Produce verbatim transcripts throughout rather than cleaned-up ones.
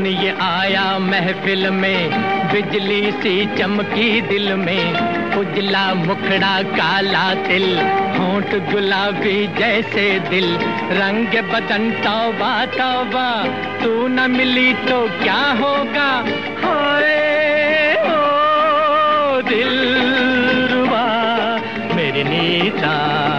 कौन ये आया महफिल में, बिजली सी चमकी दिल में, उजला मुखड़ा काला तिल, होंठ गुलाबी जैसे दिल, रंग बदन तौबा तौबा, तू न मिली तो क्या होगा, हाय ओ दिलरुबा मेरी नीता।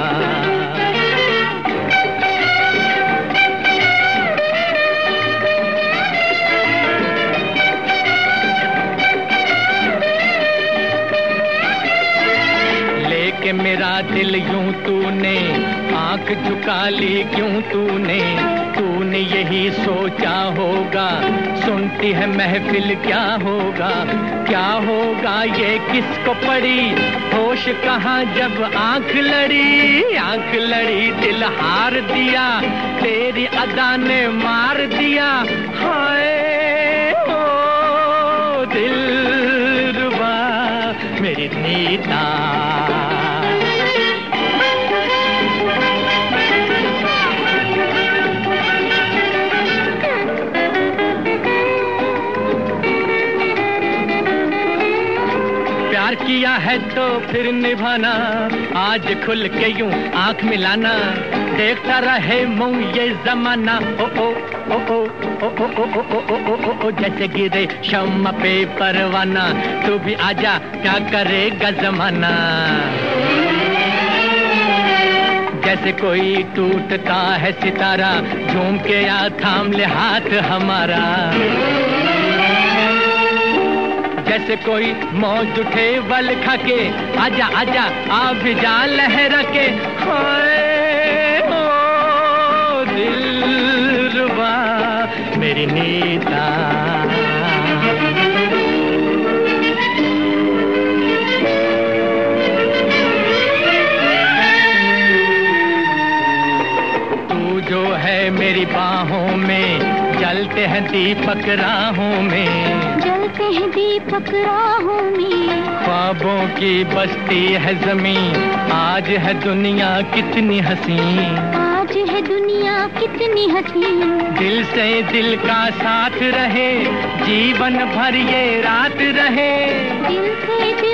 कि मेरा दिल यूं तूने आंख झुका ली क्यों तूने, तूने यही सोचा होगा सुनती है महफिल क्या होगा, क्या होगा ये किसको पड़ी, होश कहाँ जब आंख लड़ी, आंख लड़ी दिल हार दिया, तेरी अदा ने मार दिया, हाय ओ दिलरुबा मेरी नीता। प्यार किया है तो फिर निभाना, आज खुल के यूं आंख मिलाना, देखता रहे मुंह ये जमाना, ओ ओ ओ ओ ओ ओ ओ ओ ओ ओ ओ ओ जैसे गिरे शम्मा पे परवाना, तू भी आजा क्या करेगा जमाना, जैसे कोई टूटता है सितारा, झूम के या थाम ले हाथ हमारा, जैसे कोई मौज उठे वल खाके, आजा आजा आ भी जा लहरा के, हाय ओ दिलरुबा मेरी नीता। तू जो है मेरी बाहों में, जलते हैं दीपक राहों में, जलते हैं दीपक राहों में, ख्वाबों की बस्ती है ज़मीं, आज है दुनिया कितनी हसी, आज है दुनिया कितनी हसी, दिल से दिल का साथ रहे, जीवन भर ये रात रहे, दिल से दिल